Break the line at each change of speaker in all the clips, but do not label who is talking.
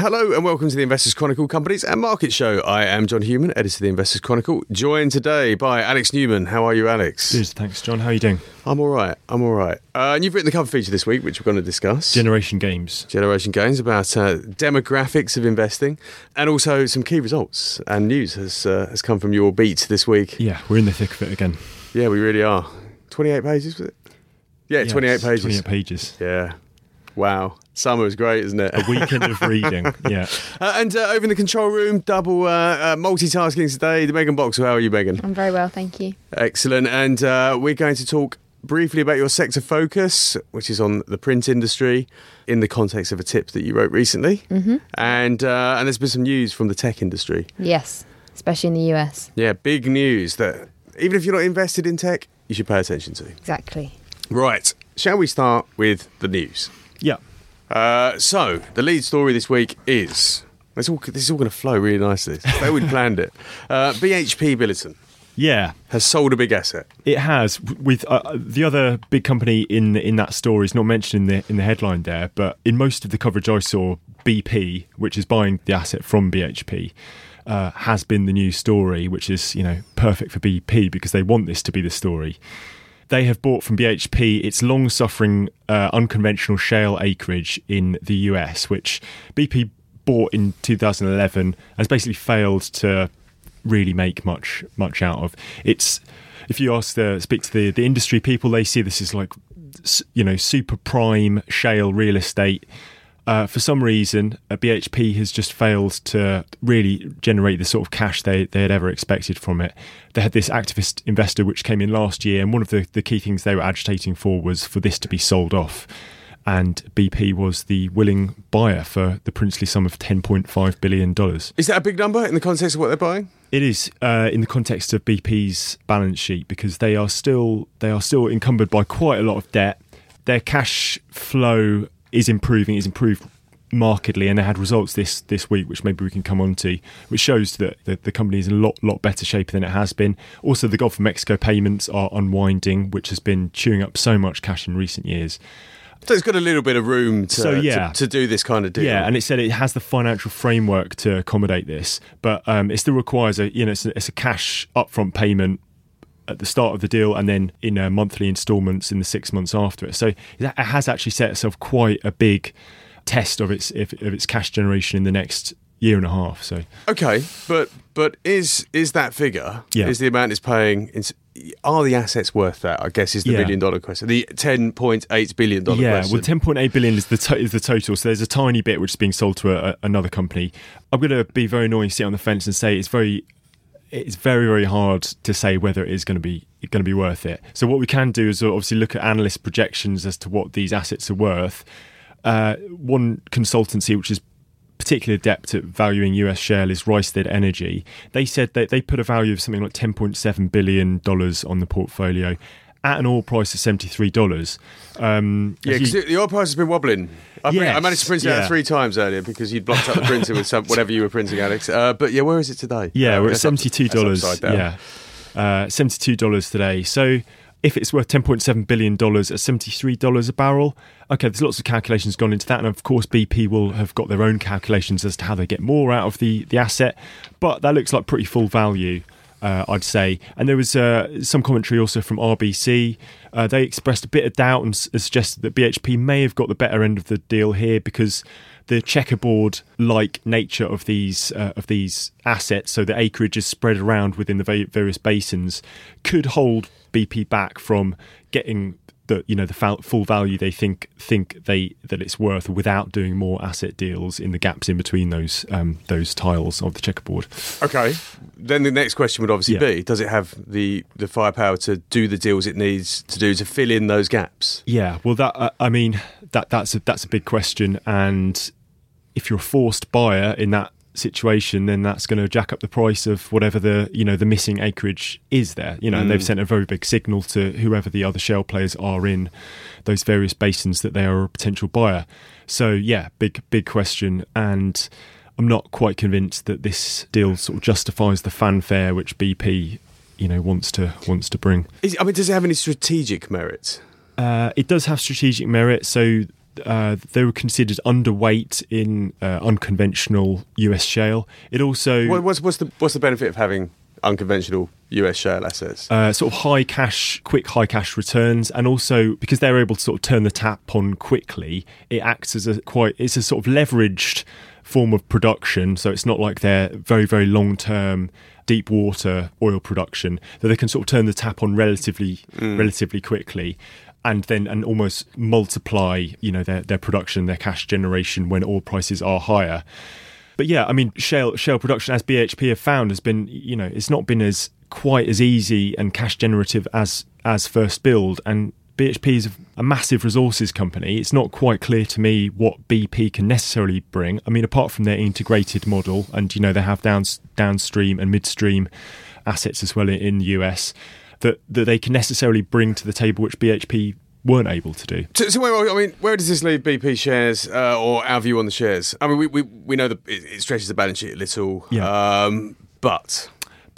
Hello and welcome to the Investors Chronicle Companies and Market Show. I am John Human, editor of the Investors Chronicle, joined today by Alex Newman. How are you, Alex?
Good, thanks, John. How are you doing?
I'm all right. And you've written the cover feature this week, which we're going to discuss.
Generation Games, about
demographics of investing, and also some key results and news has come from your beat this week.
Yeah, we're in the thick of it again.
Yeah, we really are. 28 pages, was it? Yeah, 28 pages.
28 pages.
Yeah. Wow. Summer is great, isn't it?
A weekend of reading, yeah.
And over in the control room, double multitasking today, the Megan Boxall. How are you, Megan?
I'm very well, thank you.
Excellent. And we're going to talk briefly about your sector focus, which is on the print industry, in the context of a tip that you wrote recently. Mm-hmm. And there's been some news from the tech industry.
Yes, especially in the US.
Yeah, big news that even if you're not invested in tech, you should pay attention to.
Exactly.
Right. Shall we start with the news?
Yeah.
So, the lead story this week is... This is all going to flow really nicely. So we planned it. BHP Billiton.
Yeah.
Has sold a big asset.
It has. With the other big company in that story is not mentioned in the headline there, but in most of the coverage I saw, BP, which is buying the asset from BHP, has been the news story, which is, perfect for BP because they want this to be the story. They have bought from BHP its long-suffering unconventional shale acreage in the US, which BP bought in 2011 has basically failed to really make much out of. It's, if you speak to the industry people, they see this as like, super prime shale real estate. For some reason, BHP has just failed to really generate the sort of cash they had ever expected from it. They had this activist investor which came in last year, and one of the key things they were agitating was for this to be sold off. And BP was the willing buyer for the princely sum of $10.5 billion.
Is that a big number in the context of what they're buying?
It is in the context of BP's balance sheet, because they are still encumbered by quite a lot of debt. Their cash flow is improved markedly, and they had results this week, which maybe we can come on to, which shows that the company is in a lot better shape than it has been. Also, the Gulf of Mexico payments are unwinding, which has been chewing up so much cash in recent years.
So it's got a little bit of room to do this kind of deal.
Yeah, and it said it has the financial framework to accommodate this, but it still requires it's a cash upfront payment at the start of the deal, and then in monthly instalments in the 6 months after it. So it has actually set itself quite a big test of its cash generation in the next year and a half. So
okay, but is that figure?
Yeah.
Is the amount it's paying? Are the assets worth that? I guess is the $1 billion question. The $10.8 billion question.
Yeah, well, $10.8 billion is the total. So there's a tiny bit which is being sold to another company. I'm going to be very annoying, sit on the fence, and say it's very, very hard to say whether it is going to be worth it. So what we can do is obviously look at analyst projections as to what these assets are worth. One consultancy which is particularly adept at valuing US shale is Rystad Energy. They said that they put a value of something like $10.7 billion on the portfolio at an oil price of $73.
Because the oil price has been wobbling. I managed to print it out 3 times earlier because you'd blocked up the printer with whatever you were printing, Alex. But yeah, where is it today?
Yeah, we're at $72. $72 today. So if it's worth $10.7 billion at $73 a barrel, okay, there's lots of calculations gone into that. And of course, BP will have got their own calculations as to how they get more out of the asset. But that looks like pretty full value, I'd say. And there was some commentary also from RBC. They expressed a bit of doubt and suggested that BHP may have got the better end of the deal here because the checkerboard-like nature of these assets, so the acreage is spread around within the various basins, could hold BP back from getting the full value they think that it's worth without doing more asset deals in the gaps in between those tiles of the checkerboard.
Okay, then the next question would obviously be: does it have the firepower to do the deals it needs to do to fill in those gaps? Yeah,
well, that's a big question, and if you're a forced buyer in that situation, then that's going to jack up the price of whatever the missing acreage is there. And they've sent a very big signal to whoever the other shale players are in those various basins that they are a potential buyer. So yeah, big question, and I'm not quite convinced that this deal sort of justifies the fanfare which BP wants to bring.
Does it have any strategic merit?
It does have strategic merit. So they were considered underweight in unconventional US shale. It also
What's the benefit of having unconventional US shale assets?
sort of quick high cash returns, and also because they're able to sort of turn the tap on quickly, it acts as it's a sort of leveraged form of production. So it's not like they're very, very long term deep water oil production, that they can sort of turn the tap on relatively quickly, and almost multiply, their production, their cash generation when oil prices are higher. But yeah, I mean, shale production, as BHP have found, has been, it's not been as quite as easy and cash generative as first build. And BHP is a massive resources company. It's not quite clear to me what BP can necessarily bring. I mean, apart from their integrated model, and they have downstream and midstream assets as well in the US, that they can necessarily bring to the table, which BHP weren't able to do.
So where does this leave BP shares, or our view on the shares? I mean, we know that it stretches the balance sheet a little, but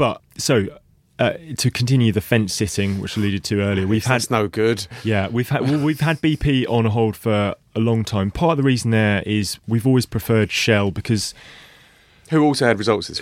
to continue the fence sitting, which I alluded to earlier,
that's no good.
Yeah, we've had BP on hold for a long time. Part of the reason there is we've always preferred Shell, because
who also had results this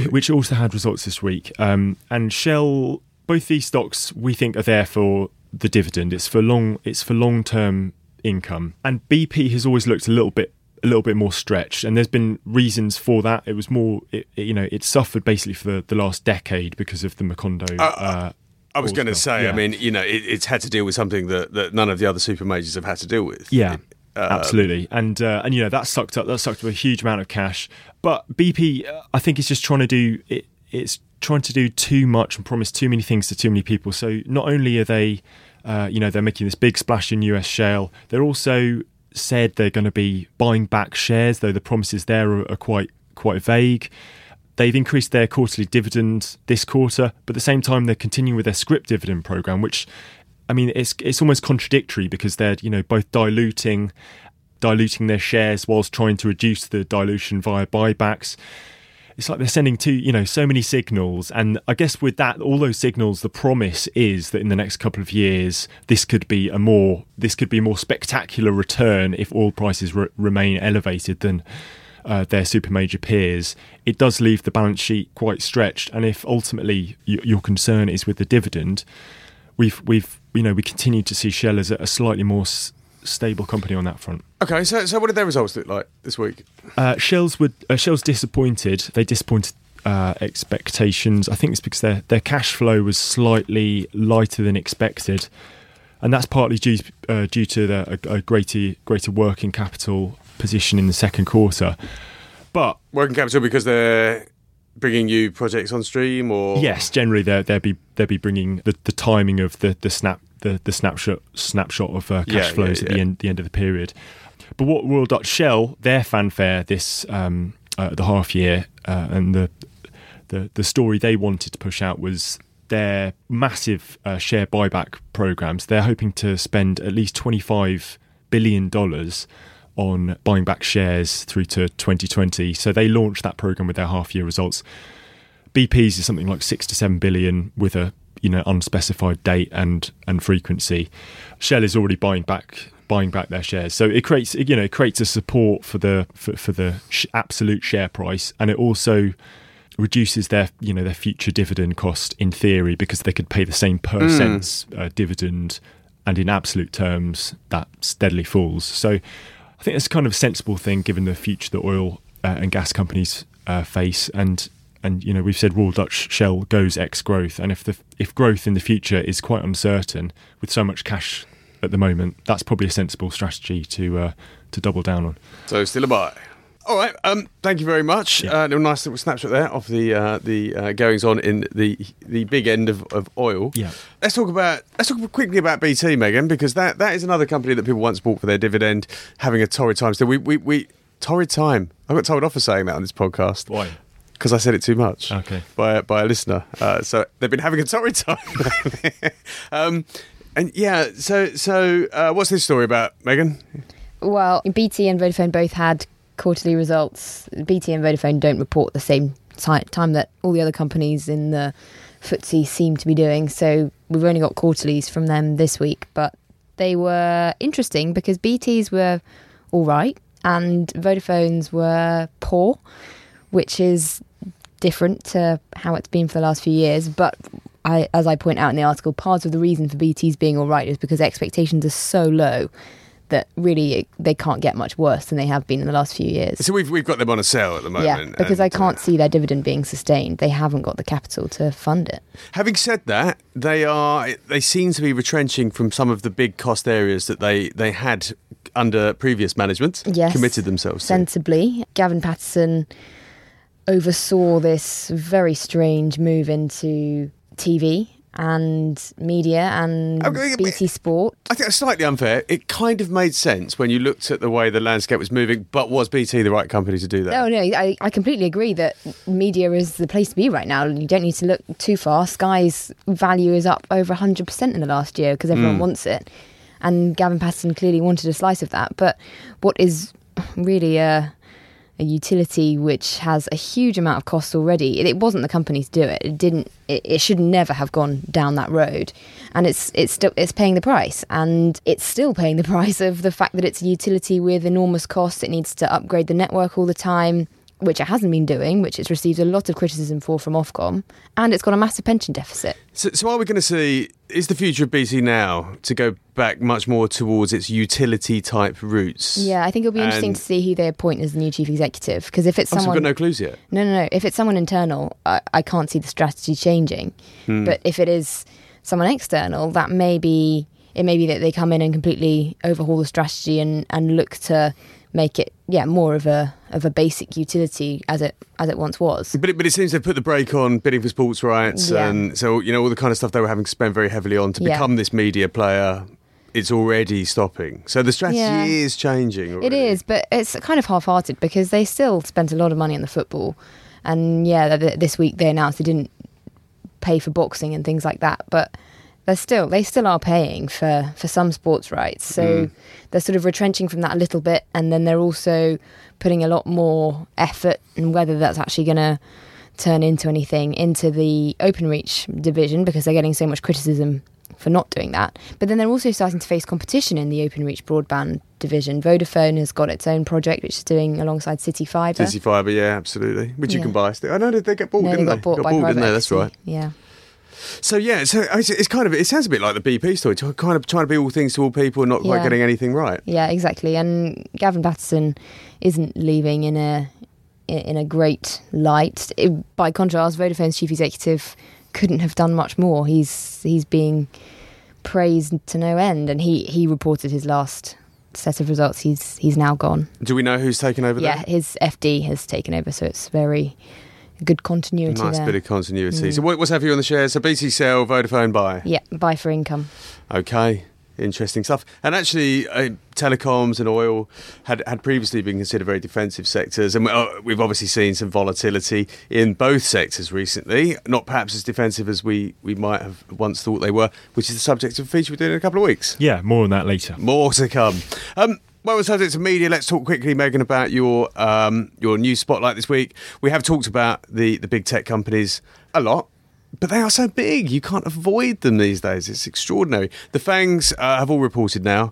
week.
And Shell, both these stocks we think are there for the dividend. It's for long-term income, and BP has always looked a little bit more stretched, and there's been reasons for that. It was more, it suffered basically for the last decade because of the Macondo.
I was going to say, yeah. I mean, it's had to deal with something that none of the other super majors have had to deal with.
Yeah, absolutely, and that sucked up a huge amount of cash. But BP, I think, is just trying to do it. It's trying to do too much and promise too many things to too many people. So not only are they, they're making this big splash in US shale, they're also said they're going to be buying back shares, though the promises there are quite vague. They've increased their quarterly dividend this quarter, but at the same time they're continuing with their scrip dividend program, which, I mean, it's almost contradictory, because they're both diluting their shares whilst trying to reduce the dilution via buybacks. It's like they're sending so many signals, and I guess with that, all those signals, the promise is that in the next couple of years, this could be a more spectacular return if oil prices remain elevated than their super major peers. It does leave the balance sheet quite stretched, and if ultimately your concern is with the dividend, we continue to see Shell as a slightly more stable company on that front.
Okay, so what did their results look like this week?
Shell's disappointed. They disappointed expectations. I think it's because their cash flow was slightly lighter than expected, and that's partly due to a greater working capital position in the second quarter. But
working capital because they're bringing new projects on stream, or
yes, generally they'll be bringing the timing of the snapshot of cash flows at the end of the period. But what Royal Dutch Shell, their fanfare this the half year, and the story they wanted to push out was their massive share buyback programs. They're hoping to spend at least $25 billion on buying back shares through to 2020. So they launched that program with their half year results. BP's is something like 6 to 7 billion with a unspecified date and frequency. Shell is already buying back their shares, so it creates a support for the absolute share price, and it also reduces their future dividend cost in theory, because they could pay the same per cents dividend, and in absolute terms that steadily falls. So I think it's kind of a sensible thing given the future that oil and gas companies face, and we've said Royal Dutch Shell goes ex-growth, and if growth in the future is quite uncertain with so much cash at the moment, that's probably a sensible strategy to double down on.
So still a buy. All right, thank you very much.
Yeah.
A nice little snapshot there of the goings on in the big end of oil.
Yeah.
Let's talk quickly about BT, Megan, because that is another company that people once bought for their dividend, having a torrid time. So we torrid time. I got told off for saying that on this podcast.
Why?
Because I said it too much.
Okay.
By a listener. So they've been having a torrid time. And yeah, so what's this story about, Megan?
Well, BT and Vodafone both had quarterly results. BT and Vodafone don't report the same time that all the other companies in the FTSE seem to be doing, so we've only got quarterlies from them this week, but they were interesting because BT's were all right, and Vodafone's were poor, which is different to how it's been for the last few years. But as I point out in the article, part of the reason for BT's being all right is because expectations are so low that really they can't get much worse than they have been in the last few years.
So we've got them on a sale at the moment.
Yeah, because I can't see their dividend being sustained. They haven't got the capital to fund it.
Having said that, they seem to be retrenching from some of the big cost areas that they had under previous management.
Yes,
committed themselves to.
Sensibly. Gavin Patterson oversaw this very strange move into TV and media and BT Sport.
I think it's slightly unfair. It kind of made sense when you looked at the way the landscape was moving, but was BT the right company to do that?
No, I completely agree that media is the place to be right now. You don't need to look too far. Sky's value is up over 100% in the last year because everyone wants it. And Gavin Patterson clearly wanted a slice of that. But what is really a utility which has a huge amount of costs already. It wasn't the company to do it. It should never have gone down that road. And it's paying the price. And it's still paying the price of the fact that it's a utility with enormous costs. It needs to upgrade the network all the time, which it hasn't been doing, which it's received a lot of criticism for from Ofcom. And it's got a massive pension deficit.
So are we going to see, is the future of BT now to go back much more towards its utility-type roots?
Yeah, I think it'll be interesting to see who they appoint as the new chief executive. Because if it's someone...
So we've got no clues yet?
No. If it's someone internal, I can't see the strategy changing. But if it is someone external, it may be that they come in and completely overhaul the strategy and look to make it more of a basic utility as it once was.
But it seems they've put the brake on bidding for sports rights, and so all the kind of stuff they were having to spend very heavily on to become this media player. It's already stopping. So the strategy is changing already.
It is, but it's kind of half-hearted because they still spent a lot of money on the football. And this week they announced they didn't pay for boxing and things like that, but they still are paying for some sports rights. So they're sort of retrenching from that a little bit, and then they're also putting a lot more effort, and whether that's actually going to turn into anything, into the Openreach division, because they're getting so much criticism for not doing that. But then they're also starting to face competition in the Openreach broadband division. Vodafone has got its own project, which is doing alongside CityFibre.
CityFibre, yeah, absolutely. Which you can buy. I know they get bought, didn't they?
Got bought by private equity.
That's right.
Yeah.
So it's kind of, it sounds a bit like the BP story, kind of trying to be all things to all people and not quite getting anything right.
Yeah, exactly. And Gavin Patterson isn't leaving in a great light. By contrast, Vodafone's chief executive couldn't have done much more. He's being praised to no end, and he reported his last set of results. He's now gone.
Do we know who's taken over there?
Yeah, his FD has taken over, so it's very good continuity.
Nice
there.
Bit of continuity. So what's our view on the shares? So BT sell, Vodafone buy?
Yeah, buy for income.
Okay, interesting stuff. And actually, telecoms and oil had previously been considered very defensive sectors, and we've obviously seen some volatility in both sectors recently, not perhaps as defensive as we might have once thought they were, which is the subject of a feature we're doing in a couple of weeks.
Yeah, more on that later.
More to come. Well, as subject to media, let's talk quickly, Megan, about your news spotlight this week. We have talked about the big tech companies a lot, but they are so big, you can't avoid them these days. It's extraordinary. The FANGs have all reported now.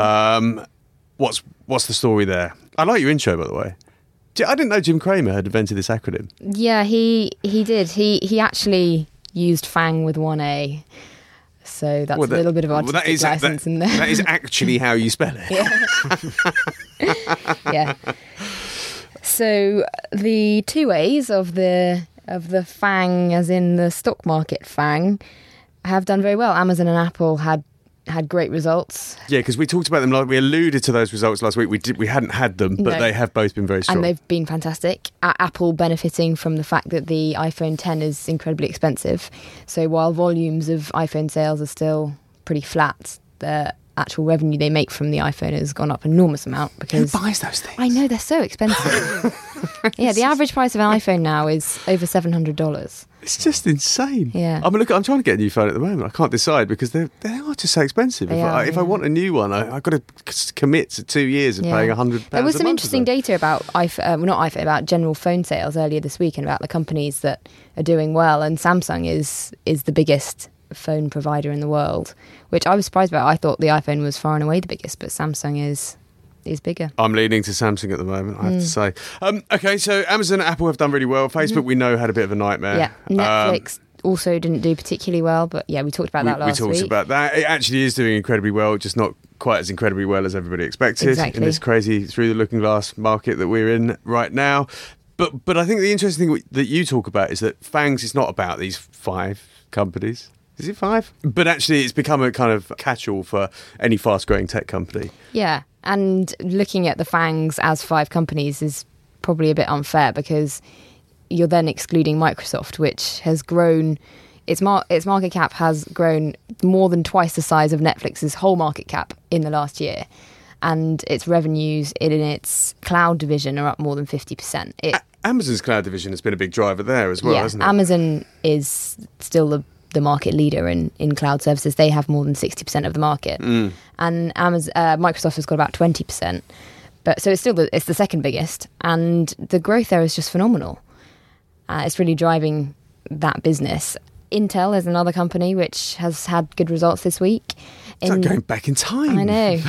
What's the story there? I like your intro, by the way. I didn't know Jim Cramer had invented this acronym.
Yeah, he did. He actually used FANG with one A. So that's a little bit of artistic license in there.
That is actually how you spell it.
Yeah. So the two A's of the FANG, as in the stock market FANG, have done very well. Amazon and Apple had great results. Yeah,
because we talked about them. We alluded to those results last week. We hadn't had them, but they have both been very strong.
And they've been fantastic. Apple benefiting from the fact that the iPhone X is incredibly expensive. So while volumes of iPhone sales are still pretty flat, the actual revenue they make from the iPhone has gone up an enormous amount. Because
who buys those things?
I know, they're so expensive. Yeah, the average price of an iPhone now is over $700.
It's just insane.
Yeah.
I'm trying to get a new phone at the moment. I can't decide because they are just so expensive. If I want a new one, I've got to commit to 2 years of paying £100.
There was some interesting data about about general phone sales earlier this week, and about the companies that are doing well. And Samsung is the biggest phone provider in the world, which I was surprised about. I thought the iPhone was far and away the biggest, but Samsung is is bigger.
I'm leaning to Samsung at the moment, I have to say. Okay, so Amazon and Apple have done really well. Facebook, we know, had a bit of a nightmare.
Yeah, Netflix also didn't do particularly well, but yeah, we talked about that last week.
We talked about that. It actually is doing incredibly well, just not quite as incredibly well as everybody expected in this crazy through-the-looking-glass market that we're in right now. But I think the interesting thing that you talk about is that FANGs is not about these 5 companies. Is it 5? But actually, it's become a kind of catch-all for any fast-growing tech company.
Yeah, and looking at the FANGs as 5 companies is probably a bit unfair because you're then excluding Microsoft, which has grown. Its market cap has grown more than twice the size of Netflix's whole market cap in the last year. And its revenues in its cloud division are up more than 50%.
Amazon's cloud division has been a big driver there as well, hasn't it?
Amazon is still the market leader in cloud services. They have more than 60% of the market. And Microsoft has got about 20%. But so it's still it's the second biggest. And the growth there is just phenomenal. It's really driving that business. Intel is another company which has had good results this week.
It's like going back in time.
I know.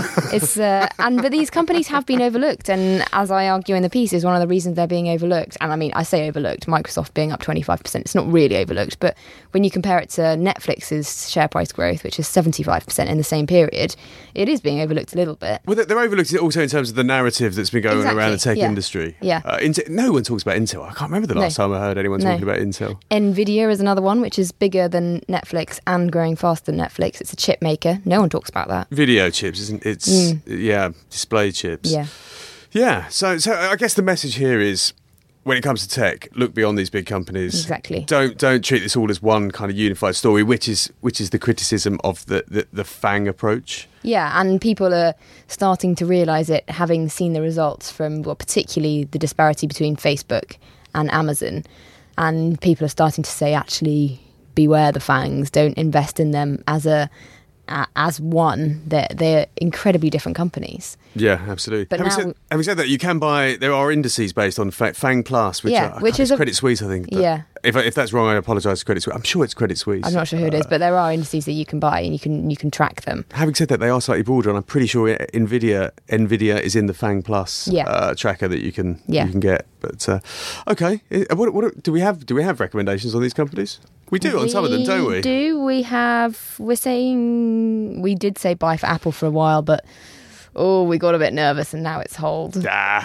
But these companies have been overlooked, and as I argue in the piece, is one of the reasons they're being overlooked. And I mean, I say overlooked. Microsoft being up 25%, it's not really overlooked. But when you compare it to Netflix's share price growth, which is 75% in the same period, it is being overlooked a little bit.
Well, they're overlooked also in terms of the narrative that's been going around the tech industry.
Yeah.
No one talks about Intel. I can't remember the last time I heard anyone talking about Intel.
Nvidia is another one, which is bigger than Netflix and growing faster than Netflix. It's a chip maker. No one talks about that.
Video chips, isn't it? It's display chips. Yeah. So I guess the message here is, when it comes to tech, look beyond these big companies.
Exactly.
Don't treat this all as one kind of unified story, which is the criticism of the FANG approach.
Yeah, and people are starting to realise it, having seen the results from, particularly the disparity between Facebook and Amazon, and people are starting to say, actually, beware the FANGs. Don't invest in them as one. They're incredibly different companies.
Yeah, absolutely.
But
having said that, there are indices based on FANG Plus, which is Credit Suisse, I think. If that's wrong, I apologise to Credit Suisse. I'm sure it's Credit Suisse.
I'm not sure who it is, but there are indices that you can buy and you can track them.
Having said that, they are slightly broader, and I'm pretty sure Nvidia is in the FANG Plus tracker that you can get. But okay, what do we have recommendations on these companies? We do on some of them, don't we? We did say buy for Apple for a while, but we got a bit nervous and now it's hold.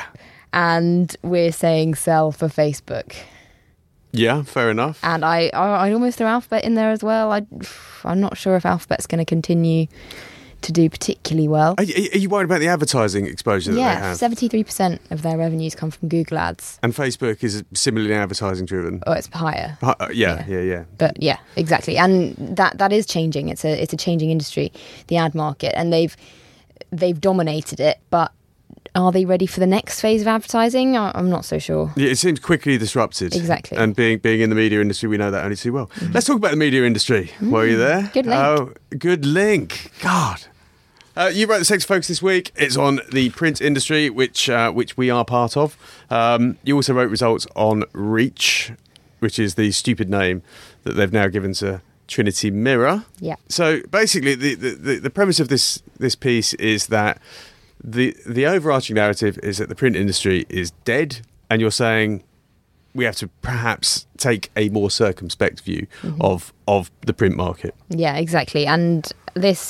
And we're saying sell for Facebook. Yeah, fair enough.
And I'd almost throw Alphabet in there as well. I'm not sure if Alphabet's going to continue to do particularly well.
Are you worried about the advertising exposure that they have?
73% of their revenues come from Google Ads.
And Facebook is similarly advertising driven.
Oh, it's higher.
Yeah.
But yeah, exactly. And that is changing. It's a changing industry, the ad market, and they've dominated it, but are they ready for the next phase of advertising? I'm not so sure. Yeah,
it seems quickly disrupted.
Exactly.
And being in the media industry, we know that only too well. Let's talk about the media industry. Were you there?
Good link.
Oh, good link. God. You wrote the Sector Focus this week. It's on the print industry, which we are part of. You also wrote results on Reach, which is the stupid name that they've now given to Trinity Mirror.
Yeah.
So basically, the premise of this piece is that the overarching narrative is that the print industry is dead, and you're saying we have to perhaps take a more circumspect view of the print market.
Yeah, exactly. And this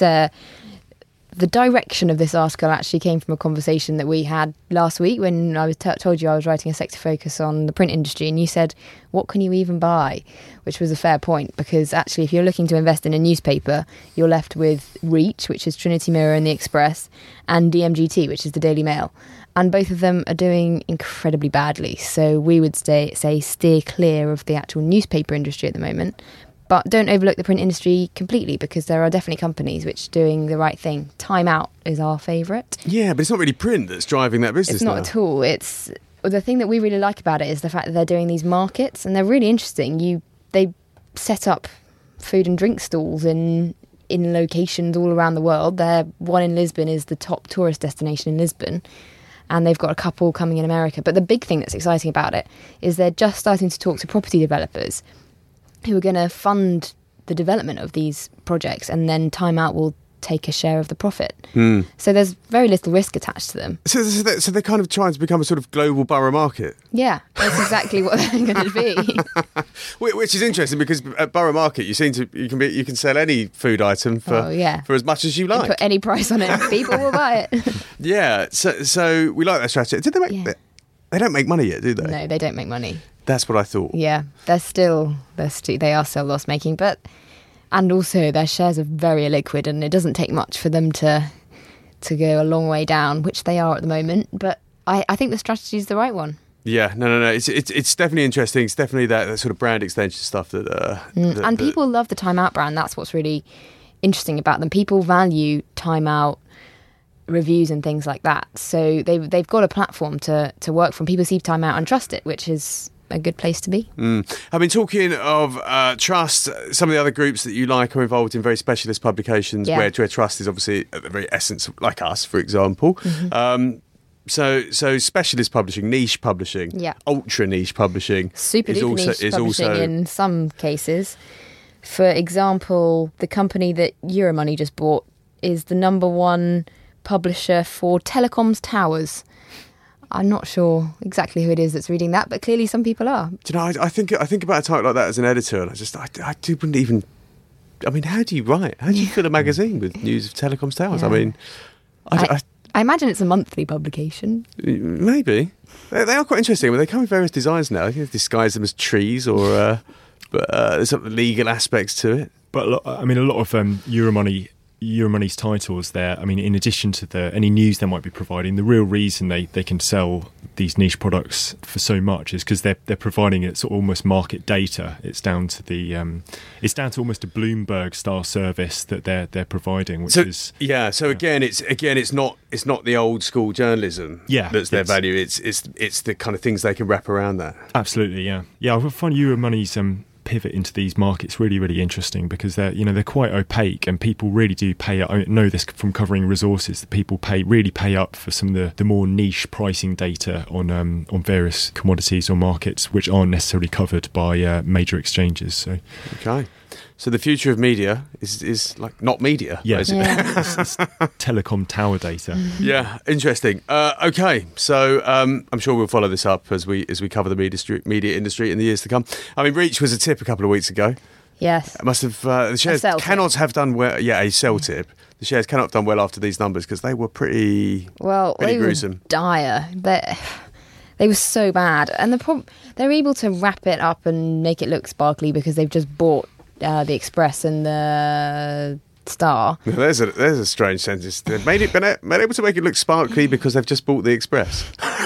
the direction of this article actually came from a conversation that we had last week when I was told you I was writing a sector focus on the print industry, and you said, what can you even buy? Which was a fair point, because actually if you're looking to invest in a newspaper, you're left with Reach, which is Trinity Mirror and The Express, and DMGT, which is the Daily Mail. And both of them are doing incredibly badly. So we would say steer clear of the actual newspaper industry at the moment. But don't overlook the print industry completely, because there are definitely companies which are doing the right thing. Time Out is our favourite.
Yeah, but it's not really print that's driving that business.
It's not at all. It's the thing that we really like about it is the fact that they're doing these markets, and they're really interesting. They set up food and drink stalls in locations all around the world. Their one in Lisbon is the top tourist destination in Lisbon, and they've got a couple coming in America. But the big thing that's exciting about it is they're just starting to talk to property developers who are going to fund the development of these projects, and then Time Out will take a share of the profit. So there's very little risk attached to them.
So they're kind of trying to become a sort of global borough market.
Yeah, that's exactly what they're going to be.
Which is interesting because at Borough Market you can sell any food item for as much as you like.
Put any price on it, people will buy it.
Yeah, so we like that strategy. Did they make? They don't make money yet, do they?
No, they don't make money.
That's what I thought.
Yeah, they are still loss making, and also their shares are very illiquid, and it doesn't take much for them to go a long way down, which they are at the moment. But I think the strategy is the right one.
Yeah, no. It's definitely interesting. It's definitely that sort of brand extension stuff that.
People love the Time Out brand. That's what's really interesting about them. People value Time Out reviews and things like that. So they've got a platform to work from. People see Time Out and trust it, which is a good place to be.
I've been talking of trust. Some of the other groups that you like are involved in very specialist publications where trust is obviously at the very essence, like us, for example. So specialist publishing, niche publishing, ultra niche publishing,
super duper niche publishing in some cases. For example, the company that Euromoney just bought is the number one publisher for telecoms towers. I'm not sure exactly who it is that's reading that, but clearly some people are.
Do you know, I think about a title like that as an editor, and I wouldn't even. I mean, how do you write? How do you fill a magazine with news of telecoms towers?
Yeah.
I mean,
I imagine it's a monthly publication.
Maybe they are quite interesting. I mean, they come in various designs now. You can disguise them as trees, or but there's some legal aspects to it.
But a lot of Euromoney's titles there, I mean, in addition to any news they might be providing, the real reason they can sell these niche products for so much is because they're providing it sort of almost market data. It's down to almost a Bloomberg style service that they're providing, which is
again it's not the old school journalism that's their value. It's the kind of things they can wrap around that.
Absolutely, yeah. I find Euromoney's pivot into these markets really, really interesting because they're quite opaque, and people really do pay up. I know this from covering resources that people really pay up for some of the more niche pricing data on various commodities or markets which aren't necessarily covered by major exchanges. So
So the future of media is like not media.
It's telecom tower data.
Yeah, interesting. Okay, so I'm sure we'll follow this up as we cover the media industry in the years to come. I mean, Reach was a tip a couple of weeks ago.
Yes,
it must have the shares cannot have done well. Yeah, a sell tip. The shares cannot have done well after these numbers because they were pretty gruesome.
Were dire. They were so bad, and they're able to wrap it up and make it look sparkly because they've just bought the Express and the Star.
There's a strange sentence. They've been able to make it look sparkly because they've just bought the Express.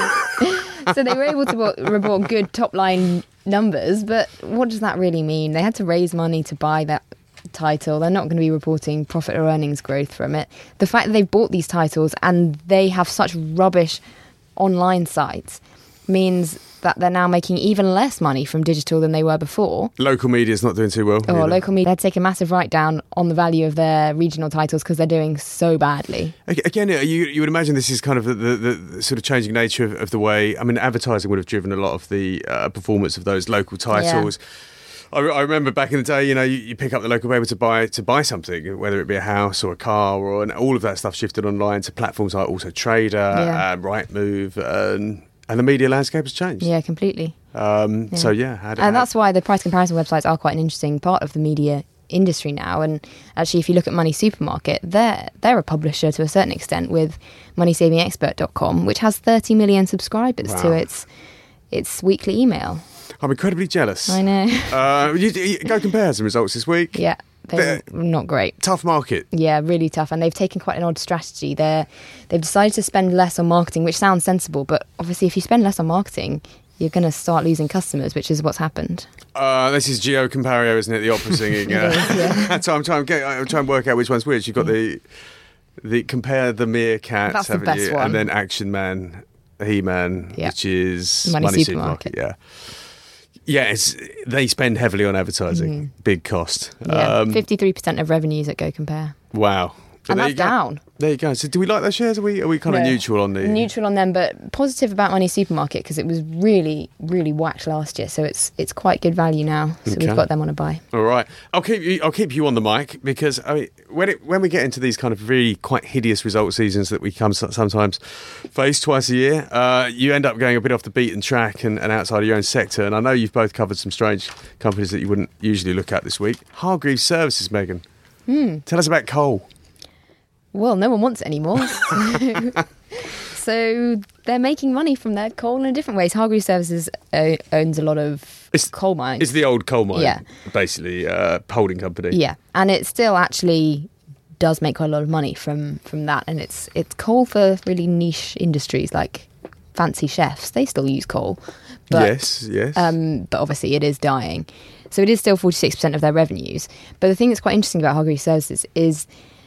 So they were able to report good top line numbers, but what does that really mean? They had to raise money to buy that title. They're not going to be reporting profit or earnings growth from it. The fact that they've bought these titles and they have such rubbish online sites means that they're now making even less money from digital than they were before.
Local media's not doing too well.
Local media had to take a massive write-down on the value of their regional titles because they're doing so badly.
Again, you would imagine this is kind of the sort of changing nature of the way. I mean, advertising would have driven a lot of the performance of those local titles. Yeah. I remember back in the day, you pick up the local paper to buy something, whether it be a house or a car, and all of that stuff shifted online to platforms like Auto Trader, Rightmove, and the media landscape has changed.
Yeah, completely.
And
that's why the price comparison websites are quite an interesting part of the media industry now. And actually, if you look at Money Supermarket, they're a publisher to a certain extent with MoneySavingExpert.com, which has 30 million subscribers to its weekly email.
I'm incredibly jealous.
I know.
You Go Compare has some results this week.
Yeah. They're not great.
Tough market.
Yeah, really tough. And they've taken quite an odd strategy. They've decided to spend less on marketing, which sounds sensible. But obviously, if you spend less on marketing, you're going to start losing customers, which is what's happened.
This is Gio Compario, isn't it? The opera singing. So I'm trying to work out which one's which. You've got the Compare the Meerkat,
that's the best one.
And then Action Man, He-Man, which is
Money Supermarket.
Yeah. Yeah, they spend heavily on advertising. Big cost.
53% of revenues at Go Compare.
Wow. But
and that's down.
There you go. So do we like those shares? Are we kind of
No.
neutral on the...
Neutral on them, but positive about Money Supermarket because it was really, really whacked last year. So it's quite good value now. So
Okay.
we've got them on a buy.
All right, I'll keep you on the mic because I mean, when we get into these kind of really quite hideous result seasons that we sometimes face twice a year, you end up going a bit off the beaten track and outside of your own sector. And I know you've both covered some strange companies that you wouldn't usually look at this week. Hargreaves Services, Megan. Tell us about coal.
Well, no one wants it anymore. So they're making money from their coal in different ways. Hargreaves Services owns a lot of coal mines.
It's the old coal mine,
Yeah.
basically, holding company.
Yeah, and it still actually does make quite a lot of money from that. And it's coal for really niche industries like fancy chefs. They still use coal. But,
Yes.
But obviously it is dying. So it is still 46% of their revenues. But the thing that's quite interesting about Hargreaves Services is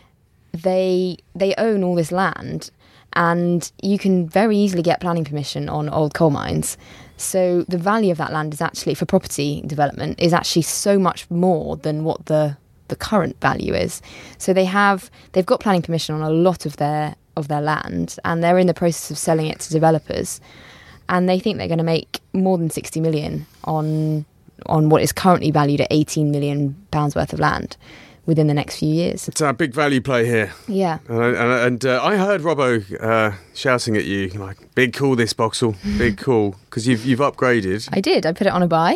they own all this land and you can very easily get planning permission on old coal mines. So the value of that land is actually, for property development, is actually so much more than what the current value is. So they've got planning permission on a lot of their land and they're in the process of selling it to developers. And they think they're going to make more than 60 million on what is currently valued at 18 million pounds worth of land within the next few years.
It's a big value play here.
Yeah.
And I heard Robbo shouting at you, like, big call this, Boxall, big call, because you've upgraded.
I did. I put it on a buy,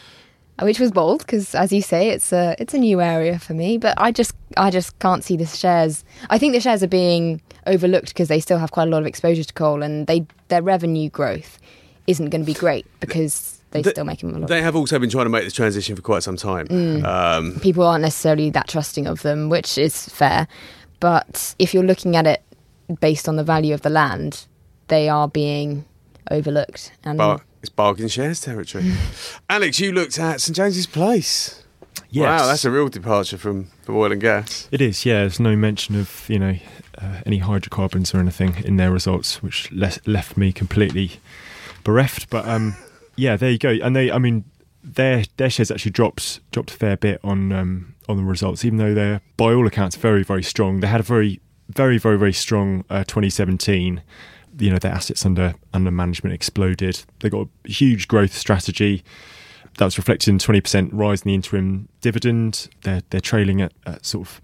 which was bold because, as you say, it's a new area for me. But I just can't see the shares. I think the shares are being overlooked because they still have quite a lot of exposure to coal, and their revenue growth isn't going to be great because they're still making a lot.
They have also been trying to make this transition for quite some time.
People aren't necessarily that trusting of them, which is fair. But if you're looking at it based on the value of the land, they are being overlooked. And
It's bargain shares territory. Alex, you looked at St James's Place.
Yes.
Wow, that's a real departure from oil and gas.
It is, yeah. There's no mention of, any hydrocarbons or anything in their results, which left me completely bereft. But yeah, there you go. And their shares actually dropped a fair bit on the results, even though they're by all accounts very, very strong. They had a very, very, very, very strong 2017. Their assets under management exploded. They got a huge growth strategy. That was reflected in 20% rise in the interim dividend. They're trailing at sort of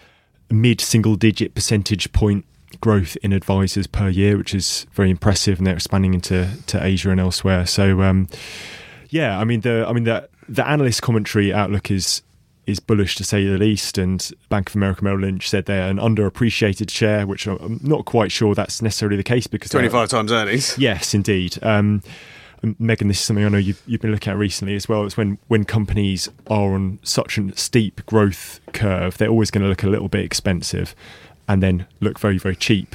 mid-single-digit percentage point growth in advisors per year, which is very impressive, and they're expanding into Asia and elsewhere. So, yeah, the analyst commentary outlook is bullish to say the least. And Bank of America Merrill Lynch said they're an underappreciated share, which I'm not quite sure that's necessarily the case because
25 times earnings.
Yes, indeed. Megan, this is something I know you've been looking at recently as well. It's when companies are on such a steep growth curve, they're always going to look a little bit expensive, and then look very, very cheap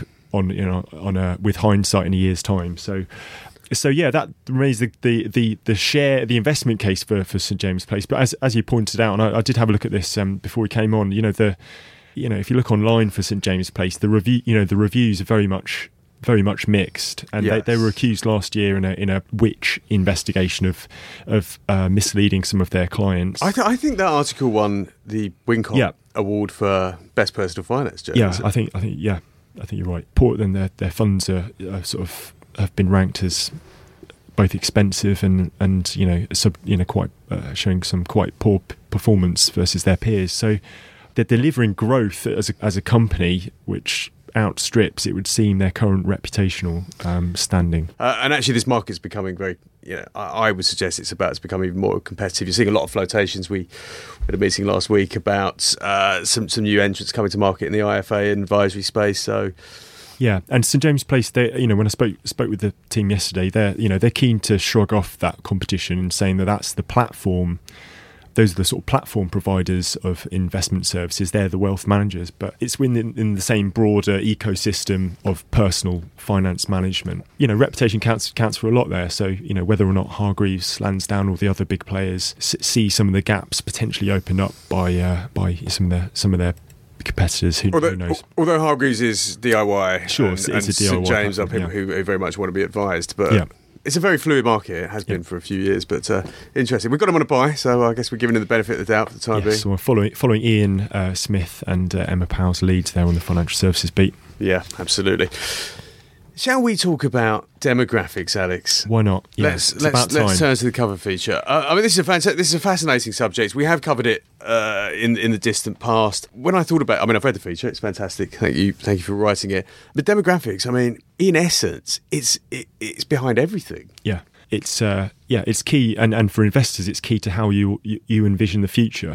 with hindsight in a year's time. So yeah, that remains the share, the investment case for St James's Place. But as you pointed out, and I did have a look at this before we came on. If you look online for St James's Place, the reviews are very much mixed, and
yes.
they were accused last year in a witch investigation of misleading some of their clients.
I think that article won the Wincott Award for Best Personal Finance Journalism.
Yeah, I think you're right. Then their funds are sort of have been ranked as both expensive and quite showing some quite poor performance versus their peers. So they're delivering growth as a company which outstrips, it would seem, their current reputational standing.
And actually this market's becoming very, I would suggest it's about to become even more competitive. You're seeing a lot of flotations. We had a meeting last week about some new entrants coming to market in the IFA and advisory space. So
yeah, and St James's Place, when I spoke with the team yesterday, they're keen to shrug off that competition and saying that's the platform. Those are the sort of platform providers of investment services. They're the wealth managers, but it's in the same broader ecosystem of personal finance management. Reputation counts for a lot there. So, whether or not Hargreaves, Lansdowne, or the other big players see some of the gaps potentially opened up by some of their competitors. Who knows? Although
Hargreaves is DIY,
sure, it's a DIY.
St James are people who very much want to be advised, but. Yeah. it's a very fluid market. It has been for a few years, but interesting. We've got them on a buy, so I guess we're giving them the benefit of the doubt for the time being.
So we're following Ian Smith and Emma Powell's leads there on the financial services beat.
Yeah, absolutely. Shall we talk about demographics, Alex?
Why not? Yeah,
let's turn to the cover feature. I mean, this is a fascinating subject. We have covered it in the distant past. When I thought about it, I mean, I've read the feature. It's fantastic. Thank you for writing it. But demographics, I mean, in essence, it's behind everything.
Yeah. It's key, and for investors, it's key to how you envision the future.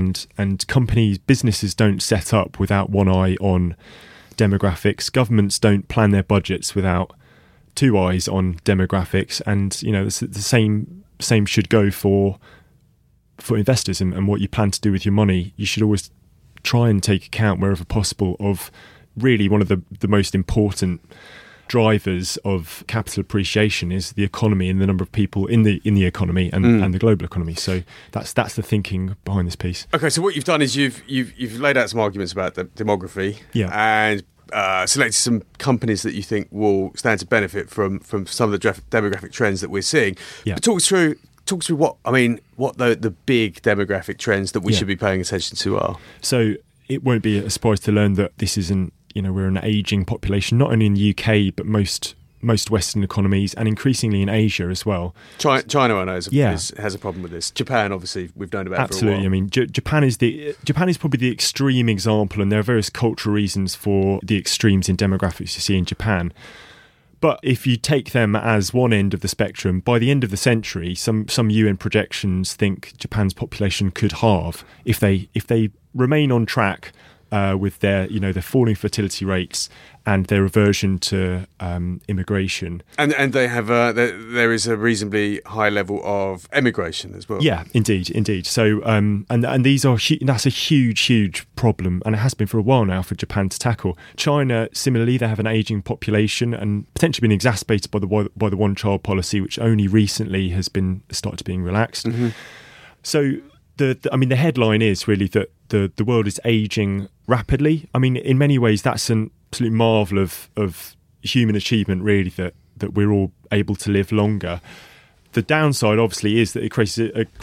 And businesses don't set up without one eye on demographics. Governments don't plan their budgets without two eyes on demographics, and the same should go for investors and what you plan to do with your money. You should always try and take account wherever possible of really one of the most important drivers of capital appreciation is the economy and the number of people in the economy and the global economy. So that's the thinking behind this piece.
Okay, so what you've done is you've laid out some arguments about the demography, and selected some companies that you think will stand to benefit from some of the demographic trends that we're seeing.
Yeah.
But talk us through what the big demographic trends that we should be paying attention to are.
So it won't be a surprise to learn that this isn't. We're an ageing population, not only in the UK, but most Western economies, and increasingly in Asia as well.
China, I know, has a problem with this. Japan, obviously, we've known about
absolutely.
For a while.
I mean, Japan is probably the extreme example, and there are various cultural reasons for the extremes in demographics you see in Japan. But if you take them as one end of the spectrum, by the end of the century, some UN projections think Japan's population could halve if they remain on track. With their falling fertility rates and their aversion to immigration, and
they have there is a reasonably high level of emigration as well.
Yeah, indeed. So and these are that's a huge problem, and it has been for a while now for Japan to tackle. China, similarly, they have an aging population and potentially been exacerbated by the one-child policy, which only recently has started being relaxed. Mm-hmm. So the headline is really that the world is ageing rapidly. I mean, in many ways, that's an absolute marvel of human achievement, really, that we're all able to live longer. The downside, obviously, is that it creates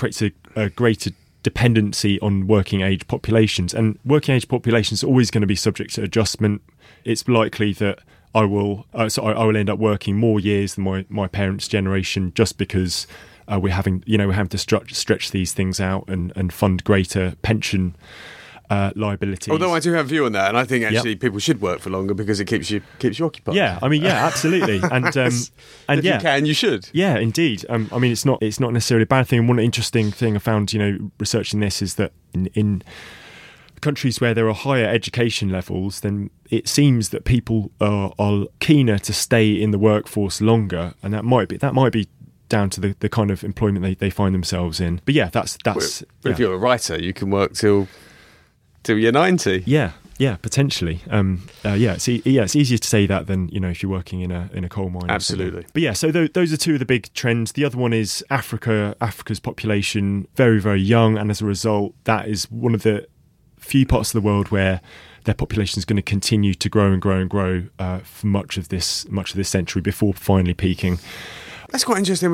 a greater dependency on working age populations, and working age populations are always going to be subject to adjustment. It's likely that I will end up working more years than my parents' generation, just because we're having to stretch these things out and fund greater pension liabilities.
Although I do have a view on that, and I think actually people should work for longer because it keeps you occupied.
Yeah, I mean, yeah, absolutely, and
if you can, you should.
Yeah, indeed. I mean, it's not necessarily a bad thing. And one interesting thing I found, researching this, is that in countries where there are higher education levels, then it seems that people are keener to stay in the workforce longer, and that might be down to the kind of employment they find themselves in. But yeah, that's.
But if you're a writer, you can work till you're 90.
Yeah, potentially. It's easier to say that than if you're working in a coal mine.
Absolutely.
But yeah, so those are two of the big trends. The other one is Africa. Africa's population very, very young, and as a result, that is one of the few parts of the world where their population is going to continue to grow and grow and grow for much of this century before finally peaking.
That's quite interesting.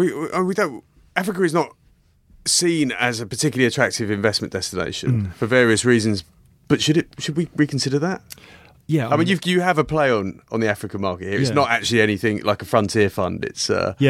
Africa is not seen as a particularly attractive investment destination for various reasons. But should we reconsider that?
Yeah,
I mean you have a play on the African market here. It's not actually anything like a frontier fund. It's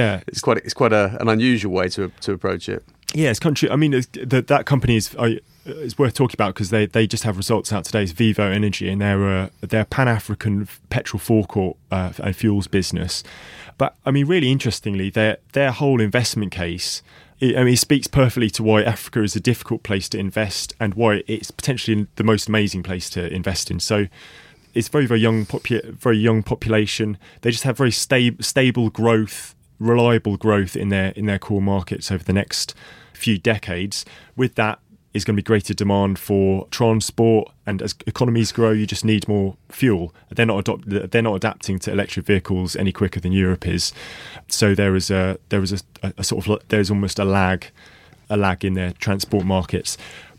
quite an unusual way to approach it.
Yeah, it's country. I mean, that company is worth talking about because they just have results out today. It's Vivo Energy, and they're Pan-African petrol forecourt and fuels business. But I mean, really interestingly, their whole investment case. It speaks perfectly to why Africa is a difficult place to invest and why it's potentially the most amazing place to invest in. So it's very, very young population. They just have very stable growth, reliable growth in their core markets over the next few decades. With that is going to be greater demand for transport, and as economies grow, you just need more fuel. They're not adapting to electric vehicles any quicker than Europe is. So there's almost a lag in their transport markets.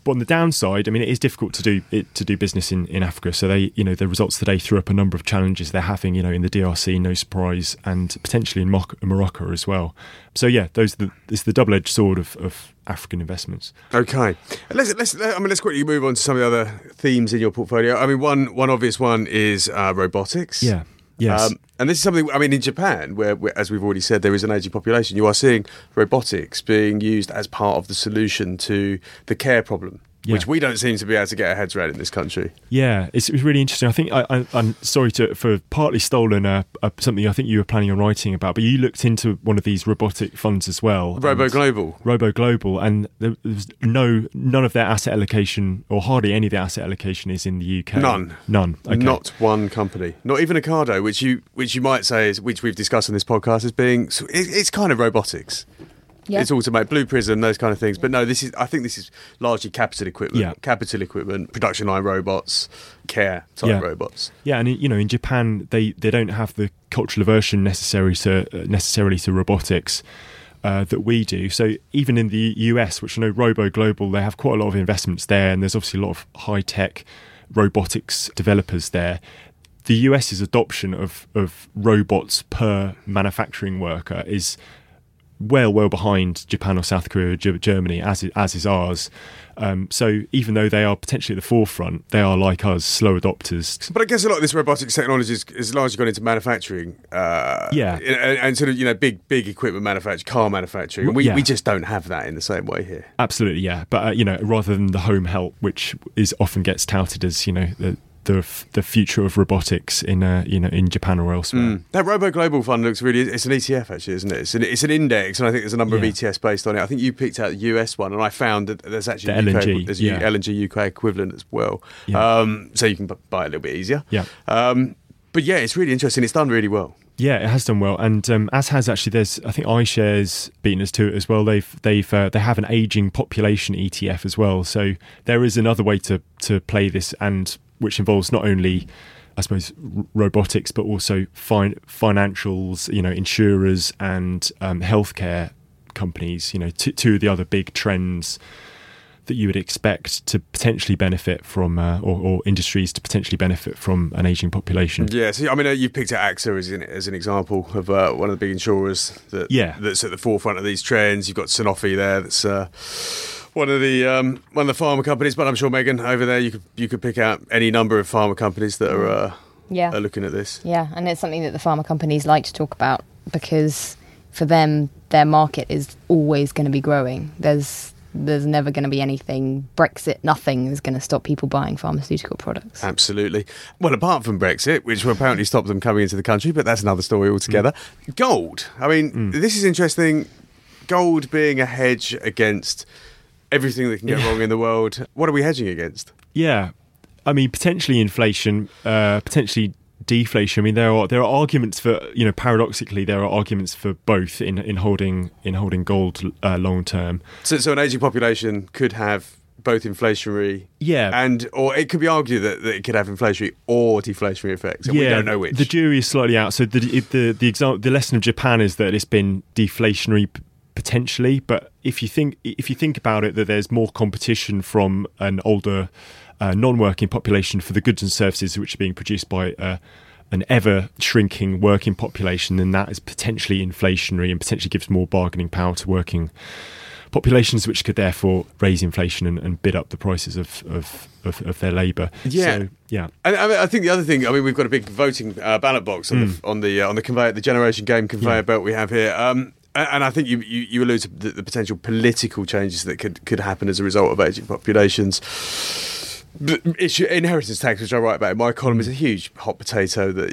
But on the downside, I mean, it is difficult to do business in Africa. So they, the results today threw up a number of challenges they're having, in the DRC, no surprise, and potentially in Morocco as well. So yeah, it's the double-edged sword of African investments.
Okay, let's quickly move on to some of the other themes in your portfolio. I mean, one obvious one is robotics.
Yeah. Yes.
And this is something, I mean, in Japan, where, as we've already said, there is an ageing population, you are seeing robotics being used as part of the solution to the care problem, which we don't seem to be able to get our heads around in this country.
Yeah, it's really interesting. I think I'm sorry for partly stolen something I think you were planning on writing about, but you looked into one of these robotic funds as well.
Robo Global,
and there was none of their asset allocation, or hardly any of their asset allocation, is in the UK. None. Okay.
Not one company, not even Ocado, which you might say is, which we've discussed on this podcast, as being it's kind of robotics. Yeah. It's automated, Blue Prism, those kind of things. But no, I think this is largely capital equipment.
Yeah.
Capital equipment, production line robots, care type robots.
Yeah, and in Japan, they don't have the cultural aversion necessarily to robotics that we do. So even in the US, which I know Robo Global, they have quite a lot of investments there, and there's obviously a lot of high tech robotics developers there. The US's adoption of robots per manufacturing worker is well behind Japan or South Korea or Germany, as is ours. So even though they are potentially at the forefront, they are, like us, slow adopters.
But I guess a lot of this robotics technology is largely gone into manufacturing. And sort of big equipment manufacturing, car manufacturing. And we just don't have that in the same way here.
Absolutely, yeah. But rather than the home help, which often gets touted as the future of robotics in Japan or elsewhere.
That Robo Global Fund looks it's an ETF actually, isn't it? It's an index, and I think there's a number of ETFs based on it. I think you picked out the US one, and I found that there's actually LNG UK equivalent as well. Yeah. So you can buy it a little bit easier.
Yeah.
But yeah, it's really interesting. It's done really well.
Yeah, it has done well, and as has actually. There's, I think, iShares beaten us to it as well. They have an aging population ETF as well. So there is another way to play this, and which involves not only, I suppose, robotics, but also financials, insurers and healthcare companies. Two of the other big trends that you would expect to potentially benefit from, or industries to potentially benefit from an ageing population.
Yeah, so I mean, you picked out AXA as an example of one of the big insurers that's at the forefront of these trends. You've got Sanofi there, that's one of the pharma companies. But I'm sure, Megan, over there, you could pick out any number of pharma companies that are looking at this.
Yeah, and it's something that the pharma companies like to talk about, because for them, their market is always going to be growing. There's never going to be anything, Brexit, nothing is going to stop people buying pharmaceutical products.
Absolutely. Well, apart from Brexit, which will apparently stop them coming into the country, but that's another story altogether. Gold. I mean, this is interesting. Gold being a hedge against everything that can go wrong in the world. What are we hedging against?
Yeah. I mean, potentially inflation, potentially deflation. I mean, there are arguments for, paradoxically, there are arguments for both in holding gold long term.
So an aging population could have both inflationary, or it could be argued that it could have inflationary or deflationary effects. And we don't know which.
The jury is slightly out. So the lesson of Japan is that it's been deflationary potentially, but if you think about it, that there's more competition from an older non-working population for the goods and services which are being produced by an ever-shrinking working population, then that is potentially inflationary and potentially gives more bargaining power to working populations, which could therefore raise inflation and bid up the prices of their labour.
Yeah,
so, yeah.
And I think the other thing, I mean, we've got a big voting ballot box on the conveyor, the Generation Game conveyor belt we have here. And I think you allude to the potential political changes that could happen as a result of ageing populations. Inheritance tax, which I write about in my column, is a huge hot potato that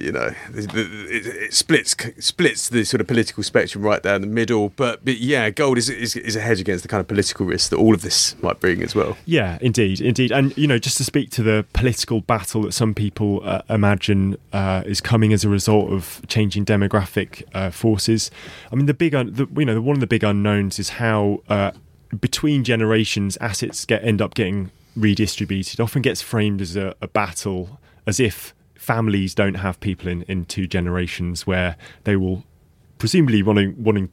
it splits the sort of political spectrum right down the middle. But yeah, gold is a hedge against the kind of political risk that all of this might bring as well.
Yeah, indeed. And just to speak to the political battle that some people imagine is coming as a result of changing demographic forces. I mean, one of the big unknowns is how between generations assets end up getting redistributed. Often gets framed as a battle, as if families don't have people in two generations, where they will presumably wanting to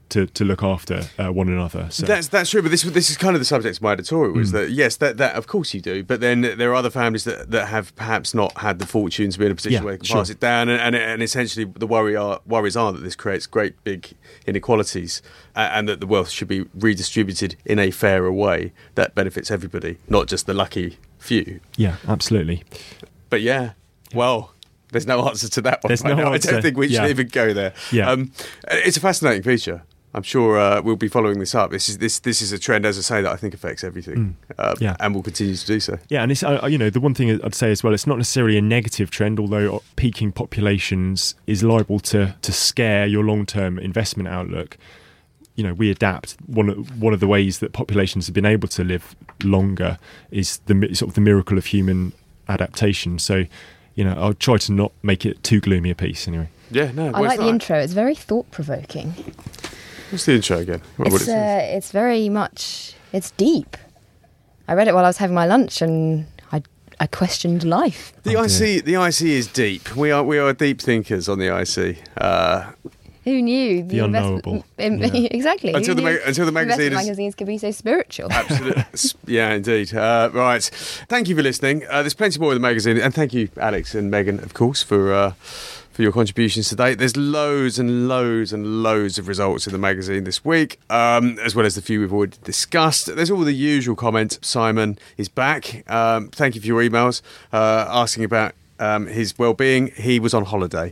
to look after one another. So
That's true, but this is kind of the subject of my editorial, is that yes, that of course you do, but then there are other families that have perhaps not had the fortune to be in a position where they can pass it down, and essentially the worries are that this creates great big inequalities, and that the wealth should be redistributed in a fairer way that benefits everybody, not just the lucky few.
Yeah, absolutely.
But well, there's no answer to that one.
There's no
now.
answer.
I don't think we should even go there.
Yeah.
It's a fascinating feature. I'm sure we'll be following this up. This is a trend, as I say, that I think affects everything, and will continue to do so.
Yeah, and it's the one thing I'd say as well, it's not necessarily a negative trend, although peaking populations is liable to scare your long-term investment outlook. We adapt. One of the ways that populations have been able to live longer is the miracle of human adaptation. So, I'll try to not make it too gloomy a piece anyway.
Yeah, no.
I like the intro. It's very thought-provoking.
What's the intro again?
It's very much... It's deep. I read it while I was having my lunch and I questioned life.
The IC is deep. We are deep thinkers on the IC.
Who knew?
The unknowable.
Exactly.
Until the magazine
magazines could be so spiritual.
Absolutely. Yeah, indeed. Right. Thank you for listening. There's plenty more in the magazine. And thank you, Alex and Megan, of course, for your contributions today. There's loads and loads and loads of results in the magazine this week, as well as the few we've already discussed. There's all the usual comments. Simon is back. Thank you for your emails asking about his well-being. He was on holiday.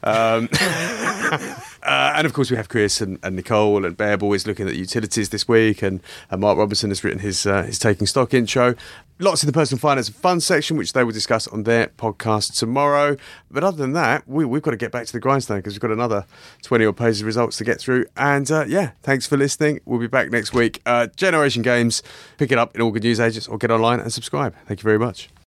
And of course we have Chris and Nicole and Bear Boys looking at utilities this week, and Mark Robertson has written his Taking Stock intro. Lots in the personal finance and fun section, which they will discuss on their podcast tomorrow. But other than that, we've got to get back to the grindstone because we've got another 20 odd pages of results to get through. And thanks for listening. We'll be back next week. Generation Games, pick it up in all good newsagents or get online and subscribe. Thank you very much.